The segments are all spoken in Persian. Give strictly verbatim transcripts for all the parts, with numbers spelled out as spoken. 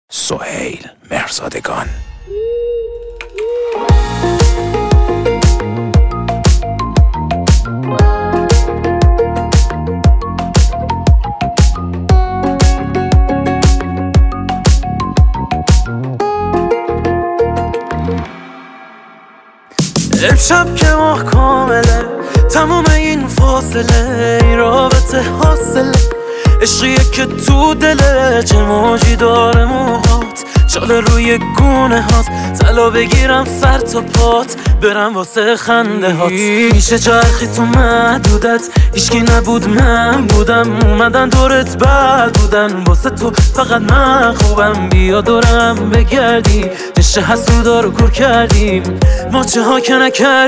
سهیل مهرزادگان. امشب که ماه کامله، تمام این فاصله این رابطه حاصله، عشقیه که تو دله، چه موجی داره موهات، چاله روی گونه هات، طلا بگیرم سر تا پات، برم واسه خنده هات. میشه چرخی تو محدودت، هیچکی نبود من بودم، اومدن دورت بد بودن، واسه تو فقط من خوبم، بیا دورم بگردی، عشق حسودا رو کور کردیم، ما چه ها که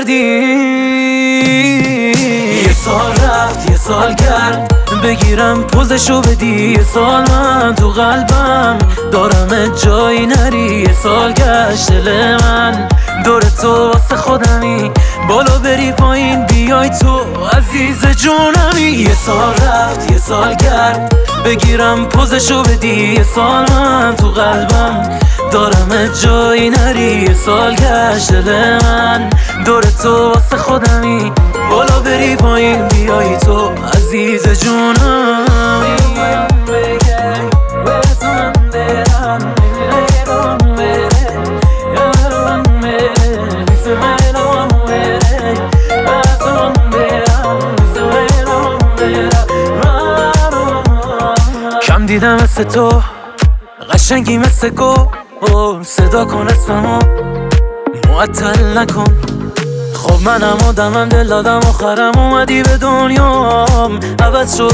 نکردیم. یه سال رفت یه سال گرد، بگیرم پوزشو بدی، یه سال من تو قلبم دارم جایی نری، یه سال گشت دل من دور تو واسه خودمی، بالا بری پایین بیای تو عزیز جونمی. یه سال رفت یه سال گرد، بگیرم پوزشو بدی، یه سال من تو قلبم دارم جایی نری، یه سال گشت دل من دور تو واسه خودمی، بالا بری پایین بیای تو عزیز جونمی. کم دیدم مثل تو، قشنگی مثل گل، صدا کن اسممو معطل نکن. خب منم آدمم، دل دادم آخرم اومدی به دنیام، عوض شد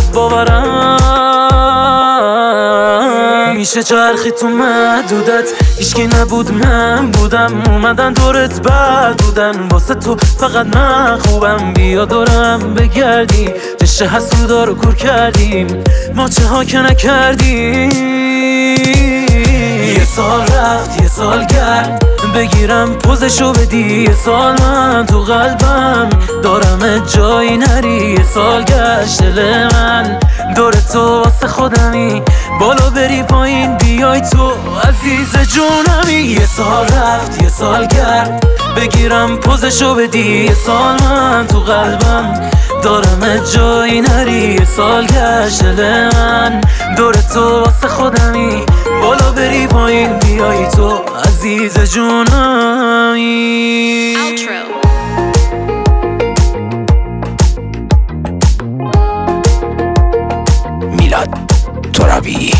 باورم. میشه چرخی تو محدودت، هیچکی نبود من بودم، اومدن دورت بد بودن، واسه تو فقط من خوبم، بیا دورم بگردی، عشق حسودا رو کور کردیم، ما چه ها که نکردیم. یه سال رفت یه سال گرد، بگیرم پوزشو بدی، یه سال من تو قلبم دارم جایی نری، یه سال گشت دل من دور تو واسه خودمی، بالا بری پایین بیای تو عزیز جونمی. یه سال رفت یه سال گرد، بگیرم پوزشو بدی، یه سال من تو قلبم دارم جایی نری، یه سال گشت دل من دور تو واسه خودمی، بالا بری پایین بیای تو عزیز جونمی. میلاد ترابی.